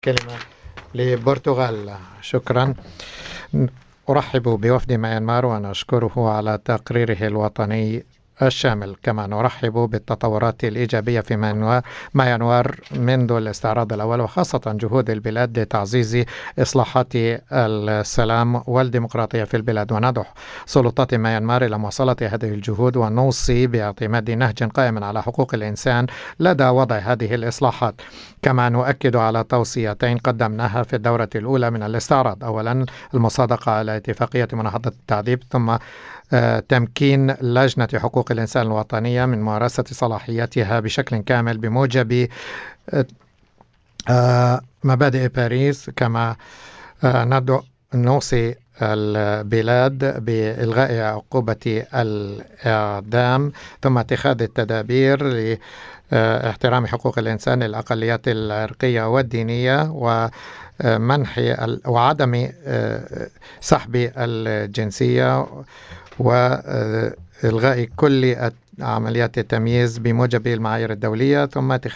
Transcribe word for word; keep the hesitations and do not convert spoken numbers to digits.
كلمة لبرتغال. شكرا. أرحب بوفد ميانمار ونشكره على تقريره الوطني الشامل، كما نرحب بالتطورات الإيجابية في ميانمار منذ الاستعراض الأول، وخاصة جهود البلاد لتعزيز إصلاحات السلام والديمقراطية في البلاد، وندعو سلطات ميانمار إلى مواصلة هذه الجهود ونوصي باعتماد نهج قائم على حقوق الإنسان لدى وضع هذه الإصلاحات. كما نؤكد على توصيتين قدمناها في الدورة الأولى من الاستعراض: أولا المصادقة على اتفاقية مناهضة التعذيب، ثم تمكين لجنة حقوق الإنسان الوطنية من ممارسة صلاحياتها بشكل كامل بموجب مبادئ باريس. كما ندعو نوصي البلاد بإلغاء عقوبة الإعدام، ثم اتخاذ التدابير لاحترام حقوق الإنسان للأقليات العرقية والدينية، ومنح وعدم سحب الجنسية، وإلغاء كل عمليات التمييز بموجب المعايير الدولية، ثم